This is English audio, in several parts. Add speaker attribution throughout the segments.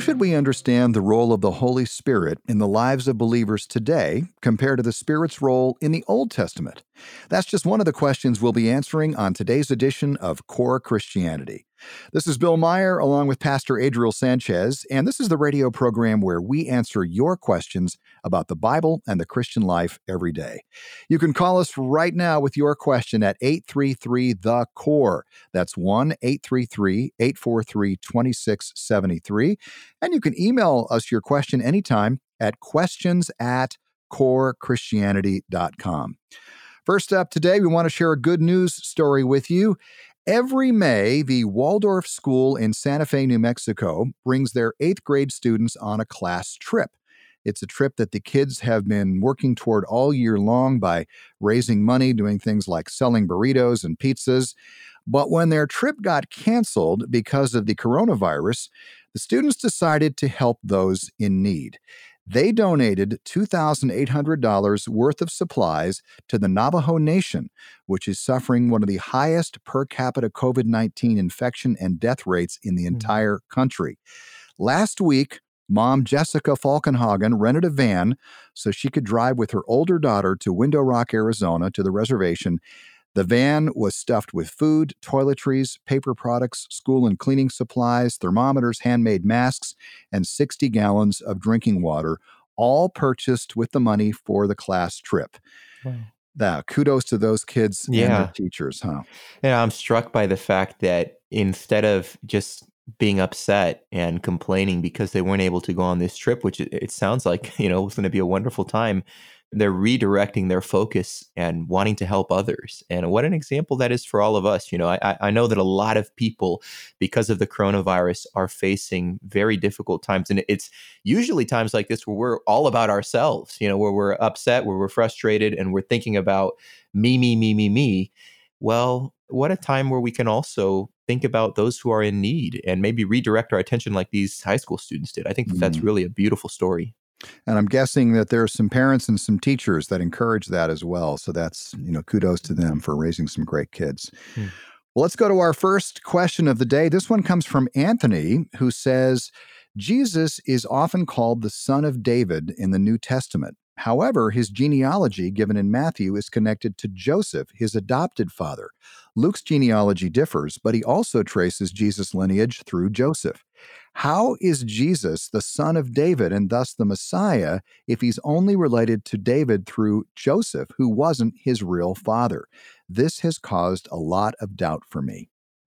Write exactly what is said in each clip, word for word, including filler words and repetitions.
Speaker 1: should we understand the role of the Holy Spirit in the lives of believers today compared to the Spirit's role in the Old Testament? That's just one of the questions we'll be answering on today's edition of Core Christianity. This is Bill Meyer along with Pastor Adriel Sanchez, and this is the radio program where we answer your questions about the Bible and the Christian life every day. You can call us right now with your question at eight three three, the core. That's one eight three three, eight four three, two six seven three. And you can email us your question anytime at questions at core christianity dot com. First up today, we want to share a good news story with you. Every May, the Waldorf School in Santa Fe, New Mexico, brings their eighth grade students on a class trip. It's a trip that the kids have been working toward all year long by raising money, doing things like selling burritos and pizzas. But when their trip got canceled because of the coronavirus, the students decided to help those in need. They donated two thousand eight hundred dollars worth of supplies to the Navajo Nation, which is suffering one of the highest per capita covid nineteen infection and death rates in the entire country. Last week, Mom Jessica Falkenhagen rented a van so she could drive with her older daughter to Window Rock, Arizona, to the reservation. The van was stuffed with food, toiletries, paper products, school and cleaning supplies, thermometers, handmade masks, and sixty gallons of drinking water, all purchased with the money for the class trip. Wow. Now, kudos to those kids
Speaker 2: yeah.
Speaker 1: and their teachers, huh?
Speaker 2: Yeah, I'm struck by the fact that instead of just being upset and complaining because they weren't able to go on this trip, which it, it sounds like, you know, was going to be a wonderful time, they're redirecting their focus and wanting to help others. And what an example that is for all of us. You know, I, I know that a lot of people, because of the coronavirus, are facing very difficult times. And it's usually times like this where we're all about ourselves, you know, where we're upset, where we're frustrated, and we're thinking about me, me, me, me, me. Well, what a time where we can also think about those who are in need and maybe redirect our attention like these high school students did. I think that that's really a beautiful story.
Speaker 1: And I'm guessing that there are some parents and some teachers that encourage that as well. So that's, you know, kudos to them for raising some great kids. Hmm. Well, let's go to our first question of the day. This one comes from Anthony, who says, Jesus is often called the son of David in the New Testament. However, his genealogy given in Matthew is connected to Joseph, his adopted father. Luke's genealogy differs, but he also traces Jesus' lineage through Joseph. How is Jesus the son of David and thus the Messiah if he's only related to David through Joseph, who wasn't his real father? This has caused a lot of doubt for me.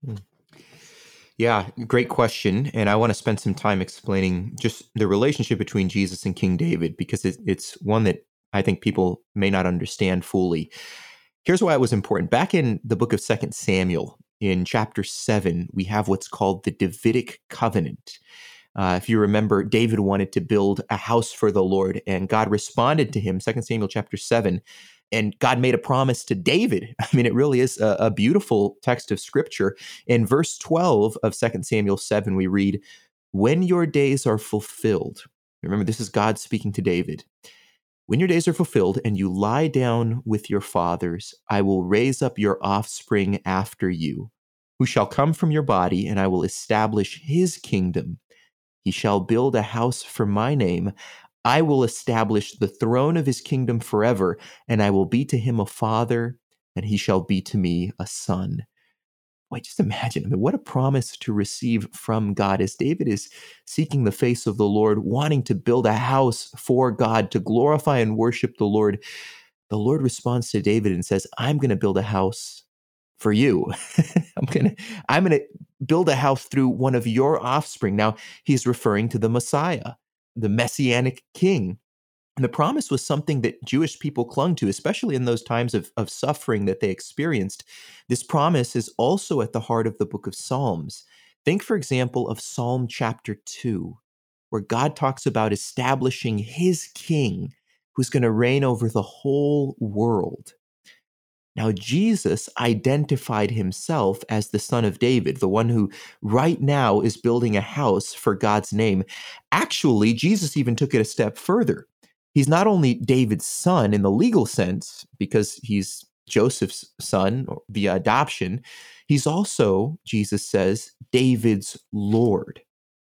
Speaker 2: Yeah, great question. And I want to spend some time explaining just the relationship between Jesus and King David, because it, it's one that I think people may not understand fully. Here's why it was important. Back in the book of Second Samuel, in chapter seven, we have what's called the Davidic covenant. Uh, if you remember, David wanted to build a house for the Lord, and God responded to him, Second Samuel chapter seven, and God made a promise to David. I mean, it really is a, a beautiful text of scripture. In verse twelve of Second Samuel seven, we read, "When your days are fulfilled," remember, this is God speaking to David, "when your days are fulfilled and you lie down with your fathers, I will raise up your offspring after you, who shall come from your body, and I will establish his kingdom. He shall build a house for my name. I will establish the throne of his kingdom forever, and I will be to him a father, and he shall be to me a son." Boy, just imagine, I mean, what a promise to receive from God as David is seeking the face of the Lord, wanting to build a house for God, to glorify and worship the Lord. The Lord responds to David and says, I'm going to build a house for you. I'm going to I'm going to build a house through one of your offspring. Now, he's referring to the Messiah, the Messianic king. And the promise was something that Jewish people clung to, especially in those times of, of suffering that they experienced. This promise is also at the heart of the book of Psalms. Think, for example, of Psalm chapter two, where God talks about establishing his king who's going to reign over the whole world. Now, Jesus identified himself as the son of David, the one who right now is building a house for God's name. Actually, Jesus even took it a step further. He's not only David's son in the legal sense, because he's Joseph's son via adoption, he's also, Jesus says, David's Lord.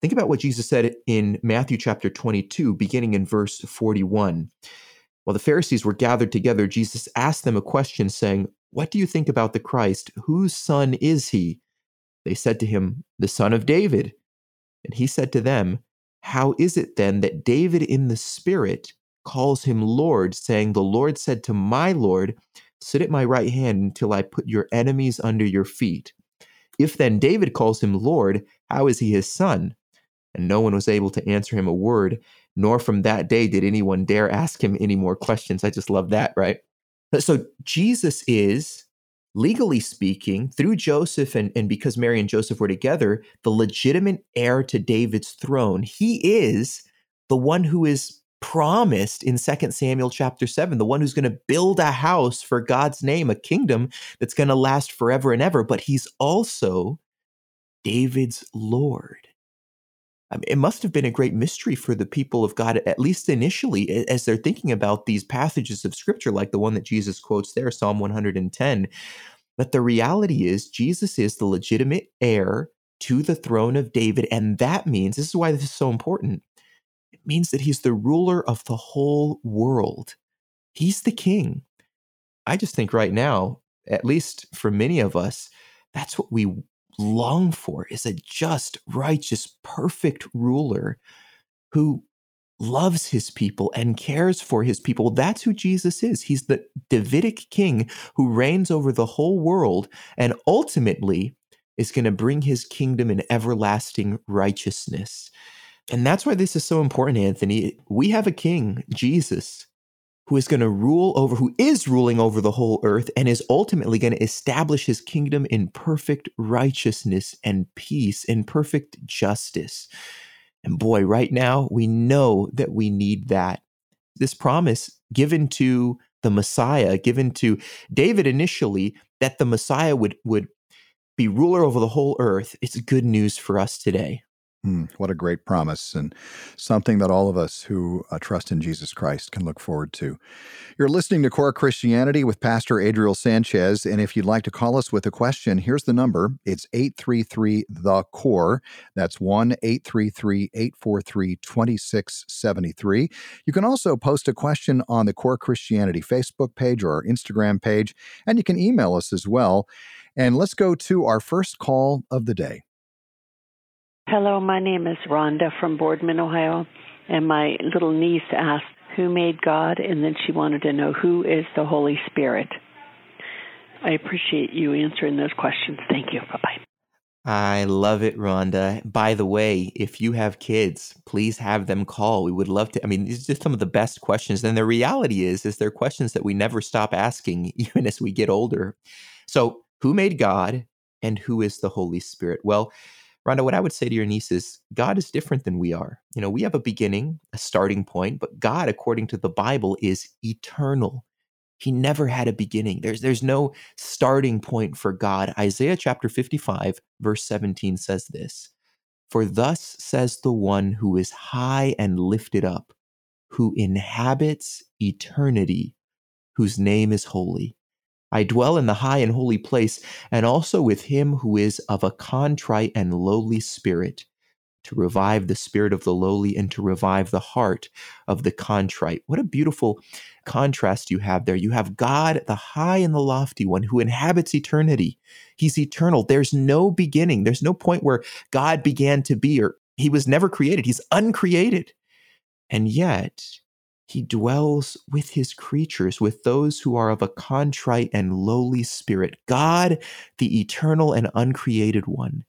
Speaker 2: Think about what Jesus said in Matthew chapter twenty-two, beginning in verse forty-one. While the Pharisees were gathered together, Jesus asked them a question saying, "What do you think about the Christ? Whose son is he?" They said to him, "The son of David." And he said to them, "How is it then that David in the Spirit calls him Lord, saying, 'The Lord said to my Lord, sit at my right hand until I put your enemies under your feet'? If then David calls him Lord, how is he his son?" And no one was able to answer him a word, nor from that day did anyone dare ask him any more questions. I just love that, right? So Jesus is, legally speaking, through Joseph and, and because Mary and Joseph were together, the legitimate heir to David's throne. He is the one who is promised in Second Samuel chapter seven, the one who's going to build a house for God's name, a kingdom that's going to last forever and ever. But he's also David's Lord. I mean, it must have been a great mystery for the people of God, at least initially, as they're thinking about these passages of Scripture, like the one that Jesus quotes there, Psalm one hundred ten. But the reality is, Jesus is the legitimate heir to the throne of David. And that means, this is why this is so important, it means that he's the ruler of the whole world. He's the king. I just think right now, at least for many of us, that's what we long for, is a just, righteous, perfect ruler who loves his people and cares for his people. That's who Jesus is. He's the Davidic king who reigns over the whole world and ultimately is going to bring his kingdom in everlasting righteousness. And that's why this is so important, Anthony. We have a king, Jesus, who is going to rule over, who is ruling over the whole earth and is ultimately going to establish his kingdom in perfect righteousness and peace and perfect justice. And boy, right now, we know that we need that. This promise given to the Messiah, given to David initially, that the Messiah would, would be ruler over the whole earth, it's good news for us today.
Speaker 1: Mm, what a great promise, and something that all of us who uh, trust in Jesus Christ can look forward to. You're listening to Core Christianity with Pastor Adriel Sanchez, and if you'd like to call us with a question, here's the number. It's eight three three, the C O R E. That's one eight three three, eight four three, two six seven three. You can also post a question on the Core Christianity Facebook page or our Instagram page, and you can email us as well. And let's go to our first call of the day.
Speaker 3: Hello, my name is Rhonda from Boardman, Ohio, and my little niece asked, who made God? And then she wanted to know, who is the Holy Spirit? I appreciate you answering those questions. Thank you. Bye-bye.
Speaker 2: I love it, Rhonda. By the way, if you have kids, please have them call. We would love to. I mean, these are just some of the best questions. And the reality is, is they're questions that we never stop asking, even as we get older. So who made God and who is the Holy Spirit? Well, Rhonda, what I would say to your niece is God is different than we are. You know, we have a beginning, a starting point, but God, according to the Bible, is eternal. He never had a beginning. There's, there's no starting point for God. Isaiah chapter fifty-five, verse seventeen says this, "For thus says the one who is high and lifted up, who inhabits eternity, whose name is holy. I dwell in the high and holy place, and also with him who is of a contrite and lowly spirit, to revive the spirit of the lowly and to revive the heart of the contrite." What a beautiful contrast you have there. You have God, the high and the lofty one, who inhabits eternity. He's eternal. There's no beginning. There's no point where God began to be, or he was never created. He's uncreated. And yet, he dwells with his creatures, with those who are of a contrite and lowly spirit. God, the eternal and uncreated one,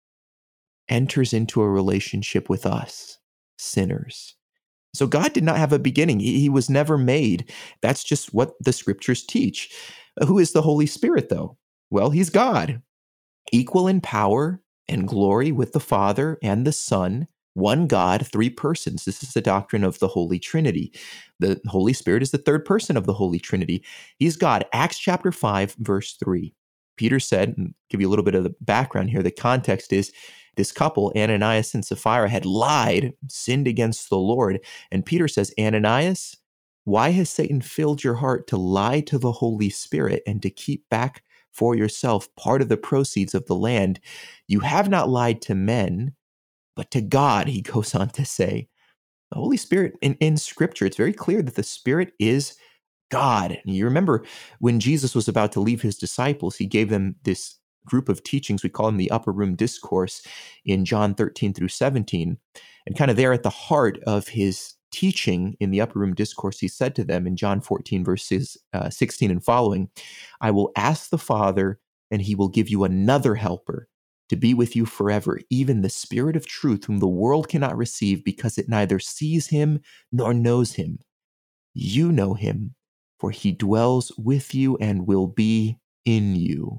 Speaker 2: enters into a relationship with us, sinners. So God did not have a beginning. He, he was never made. That's just what the scriptures teach. Who is the Holy Spirit, though? Well, he's God, equal in power and glory with the Father and the Son. One God, three persons. This is the doctrine of the Holy Trinity. The Holy Spirit is the third person of the Holy Trinity. He's God. Acts chapter five, verse three. Peter said, and give you a little bit of the background here, the context is this couple, Ananias and Sapphira, had lied, sinned against the Lord. And Peter says, Ananias, why has Satan filled your heart to lie to the Holy Spirit and to keep back for yourself part of the proceeds of the land? You have not lied to men, But to God, he goes on to say, the Holy Spirit, in, in Scripture, it's very clear that the Spirit is God. And you remember when Jesus was about to leave his disciples, he gave them this group of teachings. We call them the Upper Room Discourse in John thirteen through seventeen. And kind of there at the heart of his teaching in the Upper Room Discourse, he said to them in John fourteen, verses uh, sixteen and following, I will ask the Father, and he will give you another helper to be with you forever, even the Spirit of truth, whom the world cannot receive because it neither sees him nor knows him. You know him, for he dwells with you and will be in you.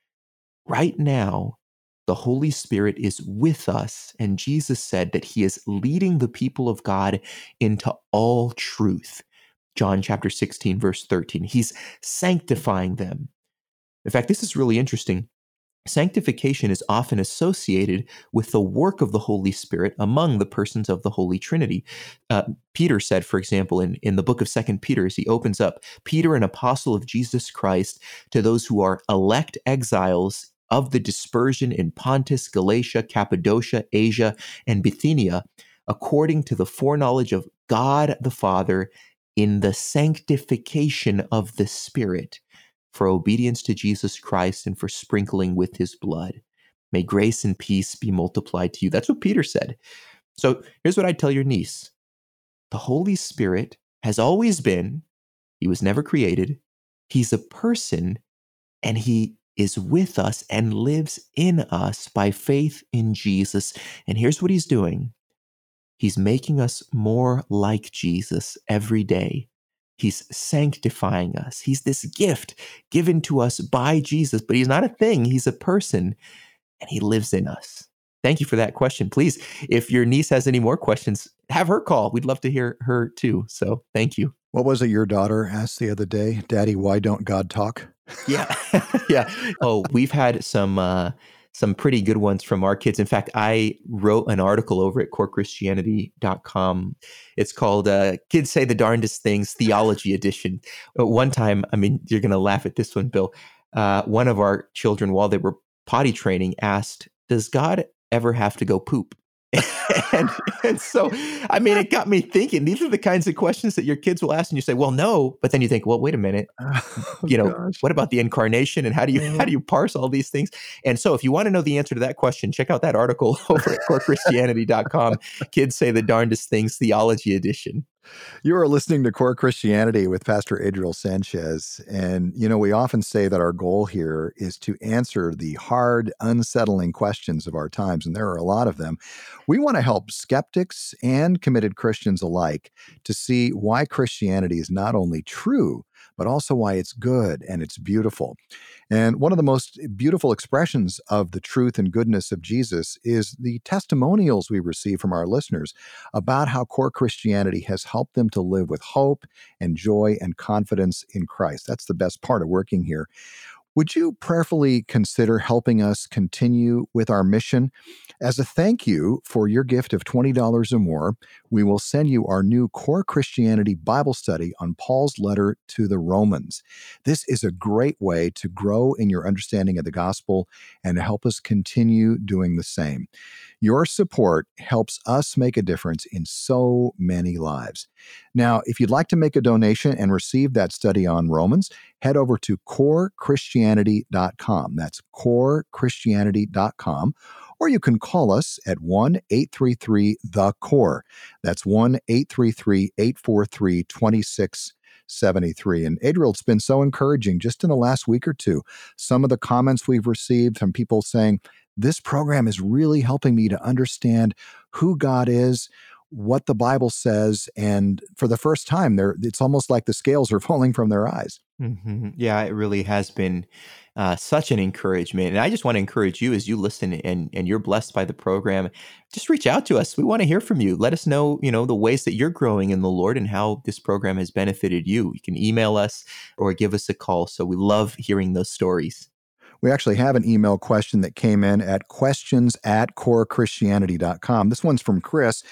Speaker 2: Right now, the Holy Spirit is with us, and Jesus said that he is leading the people of God into all truth. John chapter sixteen, verse thirteen. He's sanctifying them. In fact, this is really interesting. Sanctification is often associated with the work of the Holy Spirit among the persons of the Holy Trinity. Uh, Peter said, for example, in, in the book of Second Peter, as he opens up, Peter, an apostle of Jesus Christ, to those who are elect exiles of the dispersion in Pontus, Galatia, Cappadocia, Asia, and Bithynia, according to the foreknowledge of God the Father, in the sanctification of the Spirit, for obedience to Jesus Christ and for sprinkling with his blood. May grace and peace be multiplied to you. That's what Peter said. So here's what I'd tell your niece. The Holy Spirit has always been, he was never created, he's a person, and he is with us and lives in us by faith in Jesus. And here's what he's doing. He's making us more like Jesus every day. He's sanctifying us. He's this gift given to us by Jesus, but he's not a thing. He's a person, and he lives in us. Thank you for that question. Please, if your niece has any more questions, have her call. We'd love to hear her too. So thank you.
Speaker 1: What was it your daughter asked the other day? Daddy, why don't God talk?
Speaker 2: Yeah. yeah. Oh, we've had some uh, some pretty good ones from our kids. In fact, I wrote an article over at core christianity dot com. It's called uh, Kids Say the Darndest Things, Theology Edition. At one time, I mean, you're going to laugh at this one, Bill. Uh, one of our children, while they were potty training, asked, does God ever have to go poop? and, and so, I mean, it got me thinking, these are the kinds of questions that your kids will ask, and you say, well, no, but then you think, well, wait a minute,
Speaker 1: Oh,
Speaker 2: you know,
Speaker 1: gosh.
Speaker 2: what about the incarnation, and how do you, how do you parse all these things? And so if you want to know the answer to that question, check out that article over at core christianity dot com, Kids Say the Darndest Things, Theology Edition.
Speaker 1: You are listening to Core Christianity with Pastor Adriel Sanchez. And, you know, we often say that our goal here is to answer the hard, unsettling questions of our times, and there are a lot of them. We want to help skeptics and committed Christians alike to see why Christianity is not only true, but also why it's good and it's beautiful. And one of the most beautiful expressions of the truth and goodness of Jesus is the testimonials we receive from our listeners about how Core Christianity has helped them to live with hope and joy and confidence in Christ. That's the best part of working here. Would you prayerfully consider helping us continue with our mission? As a thank you for your gift of twenty dollars or more, we will send you our new Core Christianity Bible study on Paul's letter to the Romans. This is a great way to grow in your understanding of the gospel and to help us continue doing the same. Your support helps us make a difference in so many lives. Now, if you'd like to make a donation and receive that study on Romans, head over to core christianity dot com. That's core christianity dot com. Or you can call us at one eight three three the core. That's one eight three three eight four three two six seven three. And Adriel, it's been so encouraging just in the last week or two. Some of the comments we've received from people saying, this program is really helping me to understand who God is, what the Bible says, and for the first time, they're, it's almost like the scales are falling from their eyes.
Speaker 2: Mm-hmm. Yeah, it really has been uh, such an encouragement. And I just want to encourage you as you listen and, and you're blessed by the program, just reach out to us. We want to hear from you. Let us know, you know, the ways that you're growing in the Lord and how this program has benefited you. You can email us or give us a call. So we love hearing those stories.
Speaker 1: We actually have an email question that came in at questions at core christianity dot com. This one's from Chris.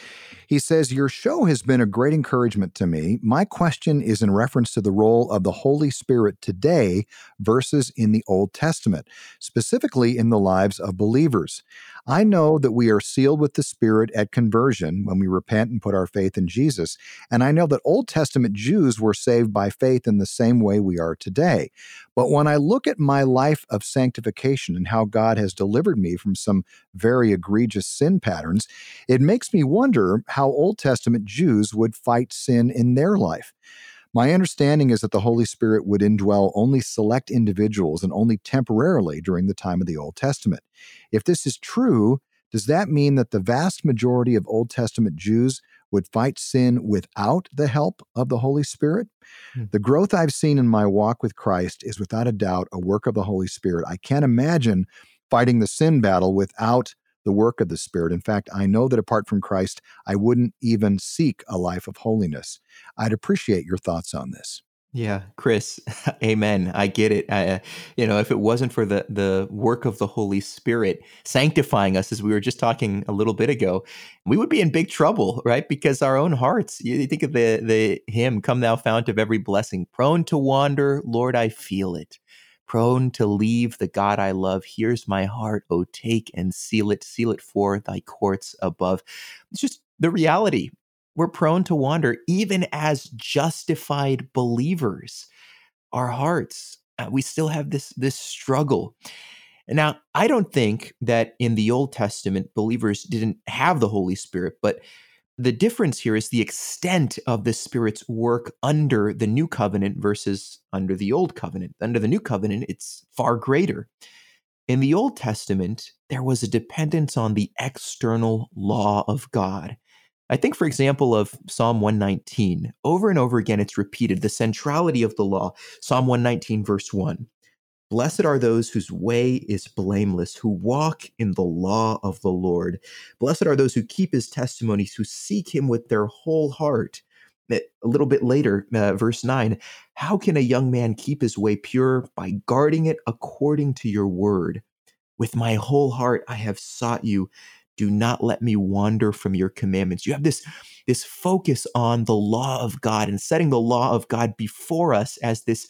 Speaker 1: He says, "Your show has been a great encouragement to me. My question is in reference to the role of the Holy Spirit today versus in the Old Testament, specifically in the lives of believers. I know that we are sealed with the Spirit at conversion when we repent and put our faith in Jesus, and I know that Old Testament Jews were saved by faith in the same way we are today. But when I look at my life of sanctification and how God has delivered me from some very egregious sin patterns, it makes me wonder how Old Testament Jews would fight sin in their life. My understanding is that the Holy Spirit would indwell only select individuals and only temporarily during the time of the Old Testament. If this is true, does that mean that the vast majority of Old Testament Jews would fight sin without the help of the Holy Spirit? Hmm. The growth I've seen in my walk with Christ is without a doubt a work of the Holy Spirit. I can't imagine fighting the sin battle without the work of the Spirit. In fact, I know that apart from Christ, I wouldn't even seek a life of holiness. I'd appreciate your thoughts on this."
Speaker 2: Yeah, Chris, amen. I get it. I, uh, you know, if it wasn't for the the work of the Holy Spirit sanctifying us, as we were just talking a little bit ago, we would be in big trouble, right? Because our own hearts, you think of the the hymn, "Come Thou Fount of Every Blessing," prone to wander, Lord, I feel it. Prone to leave the God I love, here's my heart, oh, take and seal it, seal it for thy courts above. It's just the reality. We're prone to wander, even as justified believers. Our hearts, uh, we still have this, this struggle. Now, I don't think that in the Old Testament, believers didn't have the Holy Spirit, but the difference here is the extent of the Spirit's work under the New Covenant versus under the Old Covenant. Under the New Covenant, it's far greater. In the Old Testament, there was a dependence on the external law of God. I think, for example, of Psalm one nineteen. Over and over again, it's repeated, the centrality of the law. Psalm one nineteen, verse one. "Blessed are those whose way is blameless, who walk in the law of the Lord. Blessed are those who keep his testimonies, who seek him with their whole heart." A little bit later, uh, verse nine, "How can a young man keep his way pure? By guarding it according to your word. With my whole heart I have sought you. Do not let me wander from your commandments." You have this, this focus on the law of God and setting the law of God before us as this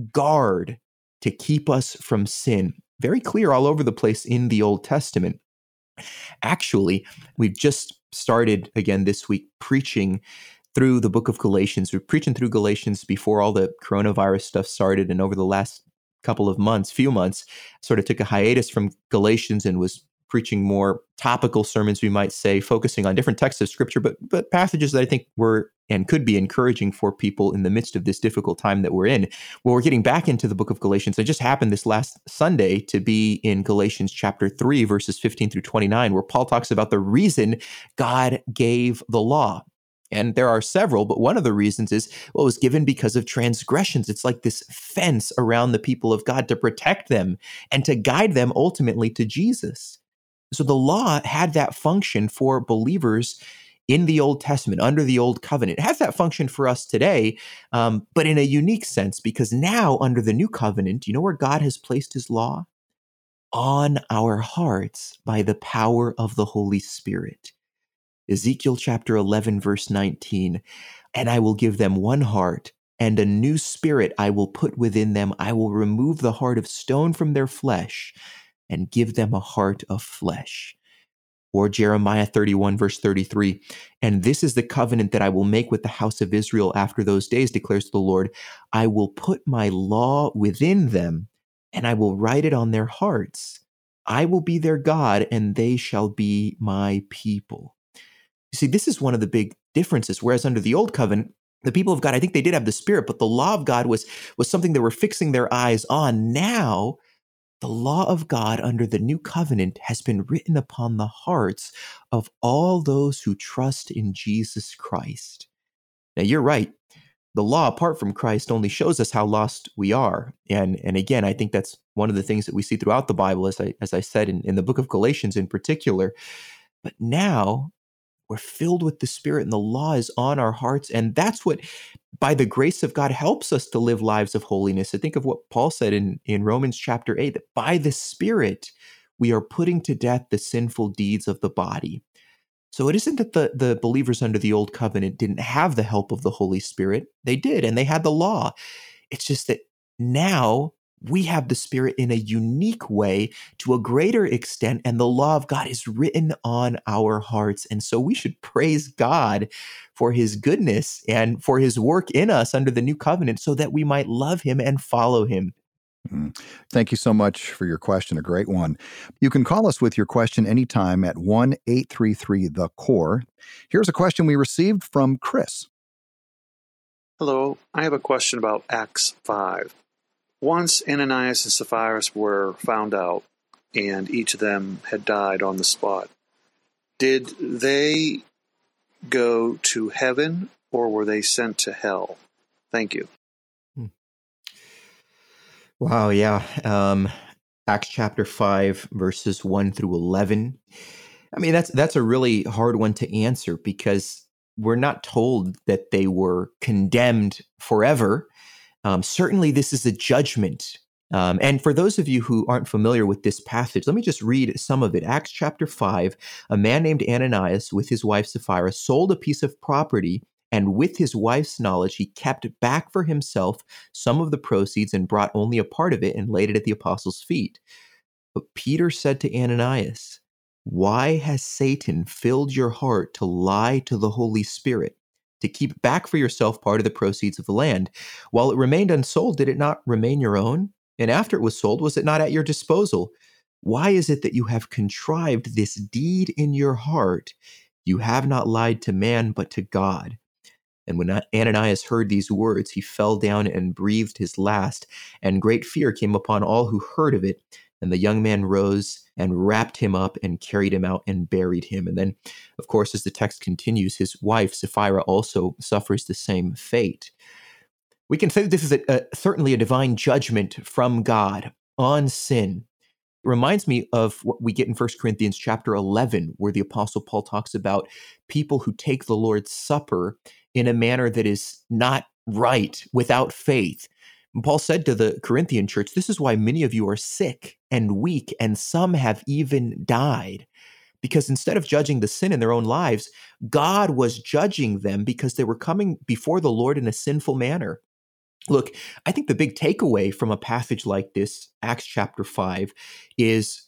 Speaker 2: guard to keep us from sin. Very clear all over the place in the Old Testament. Actually, we've just started again this week preaching through the book of Galatians. We're preaching through Galatians before all the coronavirus stuff started, and over the last couple of months, few months, sort of took a hiatus from Galatians and was preaching more topical sermons, we might say, focusing on different texts of Scripture, but but passages that I think were and could be encouraging for people in the midst of this difficult time that we're in. Well, we're getting back into the book of Galatians. It just happened this last Sunday to be in Galatians chapter three, verses fifteen through twenty-nine, where Paul talks about the reason God gave the law. And there are several, but one of the reasons is, well, it was given because of transgressions. It's like this fence around the people of God to protect them and to guide them ultimately to Jesus. So the law had that function for believers in the Old Testament, under the Old Covenant. It has that function for us today, um, but in a unique sense, because now under the New Covenant, you know where God has placed his law? On our hearts by the power of the Holy Spirit. Ezekiel chapter eleven, verse nineteen, "And I will give them one heart, and a new spirit I will put within them. I will remove the heart of stone from their flesh and give them a heart of flesh." Or Jeremiah thirty-one, verse thirty-three, "And this is the covenant that I will make with the house of Israel after those days, declares the Lord. I will put my law within them, and I will write it on their hearts. I will be their God, and they shall be my people." You see, this is one of the big differences. Whereas under the Old Covenant, the people of God, I think they did have the Spirit, but the law of God was, was something they were fixing their eyes on. Now, the law of God under the New Covenant has been written upon the hearts of all those who trust in Jesus Christ. Now, you're right. The law, apart from Christ, only shows us how lost we are. And, and again, I think that's one of the things that we see throughout the Bible, as I, as I said, in, in the book of Galatians in particular. But now, we're filled with the Spirit, and the law is on our hearts. And that's what, by the grace of God, helps us to live lives of holiness. I think of what Paul said in, in Romans chapter eight, that by the Spirit, we are putting to death the sinful deeds of the body. So it isn't that the, the believers under the old covenant didn't have the help of the Holy Spirit. They did, and they had the law. It's just that now we have the Spirit in a unique way to a greater extent, and the law of God is written on our hearts. And so we should praise God for his goodness and for his work in us under the new covenant so that we might love him and follow him.
Speaker 1: Thank you so much for your question. A great one. You can call us with your question anytime at one eight three three the core. Here's a question we received from Chris.
Speaker 4: Hello. I have a question about Acts five. Once Ananias and Sapphira were found out, and each of them had died on the spot, did they go to heaven or were they sent to hell? Thank you.
Speaker 2: Wow, yeah. Um, Acts chapter five, verses one through eleven. I mean, that's that's a really hard one to answer because we're not told that they were condemned forever. Um, certainly, this is a judgment. Um, and for those of you who aren't familiar with this passage, let me just read some of it. Acts chapter five, a man named Ananias with his wife Sapphira sold a piece of property, and with his wife's knowledge, he kept back for himself some of the proceeds and brought only a part of it and laid it at the apostles' feet. But Peter said to Ananias, "Why has Satan filled your heart to lie to the Holy Spirit, to keep back for yourself part of the proceeds of the land? While it remained unsold, did it not remain your own? And after it was sold, was it not at your disposal? Why is it that you have contrived this deed in your heart? You have not lied to man, but to God." And when Ananias heard these words, he fell down and breathed his last, and great fear came upon all who heard of it. And the young man rose and wrapped him up and carried him out and buried him. And then, of course, as the text continues, his wife, Sapphira, also suffers the same fate. We can say that this is a, a, certainly a divine judgment from God on sin. It reminds me of what we get in First Corinthians chapter eleven, where the Apostle Paul talks about people who take the Lord's Supper in a manner that is not right, without faith. And Paul said to the Corinthian church, "This is why many of you are sick and weak, and some have even died." Because instead of judging the sin in their own lives, God was judging them because they were coming before the Lord in a sinful manner. Look, I think the big takeaway from a passage like this, Acts chapter five, is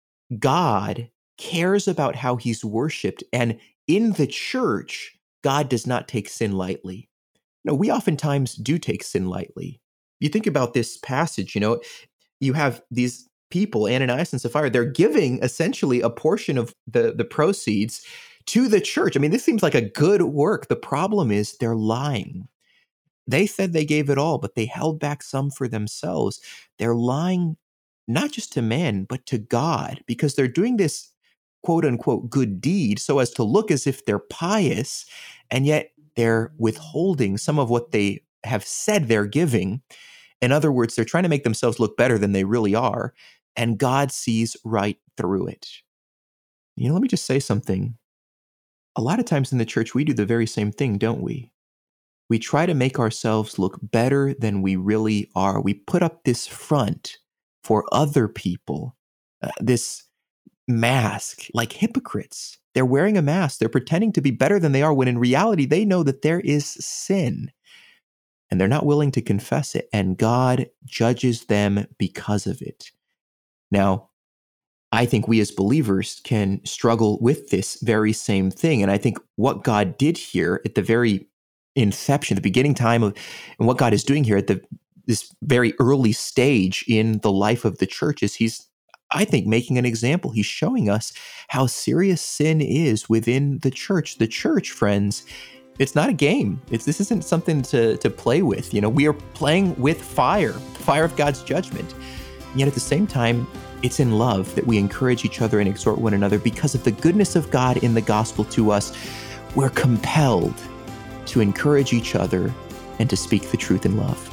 Speaker 2: God cares about how he's worshiped. And in the church, God does not take sin lightly. No, we oftentimes do take sin lightly. You think about this passage, you know, you have these people, Ananias and Sapphira, they're giving essentially a portion of the, the proceeds to the church. I mean, this seems like a good work. The problem is they're lying. They said they gave it all, but they held back some for themselves. They're lying not just to men, but to God, because they're doing this quote unquote good deed so as to look as if they're pious, and yet they're withholding some of what they have said they're giving. In other words, they're trying to make themselves look better than they really are, and God sees right through it. You know, let me just say something. A lot of times in the church, we do the very same thing, don't we? We try to make ourselves look better than we really are. We put up this front for other people, uh, this mask, like hypocrites. They're wearing a mask. They're pretending to be better than they are, when in reality, they know that there is sin. And they're not willing to confess it. And God judges them because of it. Now, I think we as believers can struggle with this very same thing. And I think what God did here at the very inception, the beginning time of, and what God is doing here at the this very early stage in the life of the church is he's, I think, making an example. He's showing us how serious sin is within the church. The church, friends, it's not a game. It's this isn't something to to play with. You know, we are playing with fire, fire of God's judgment. And yet at the same time, it's in love that we encourage each other and exhort one another because of the goodness of God in the gospel to us. We're compelled to encourage each other and to speak the truth in love.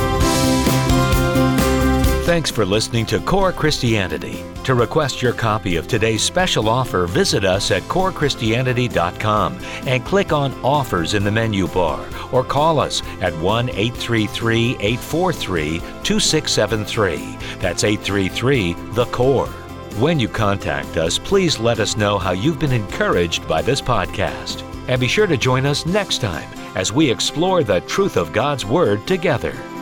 Speaker 5: Thanks for listening to Core Christianity. To request your copy of today's special offer, visit us at core christianity dot com and click on Offers in the menu bar, or call us at one eight three three, eight four three, two six seven three. That's eight three three, the core. When you contact us, please let us know how you've been encouraged by this podcast. And be sure to join us next time as we explore the truth of God's Word together.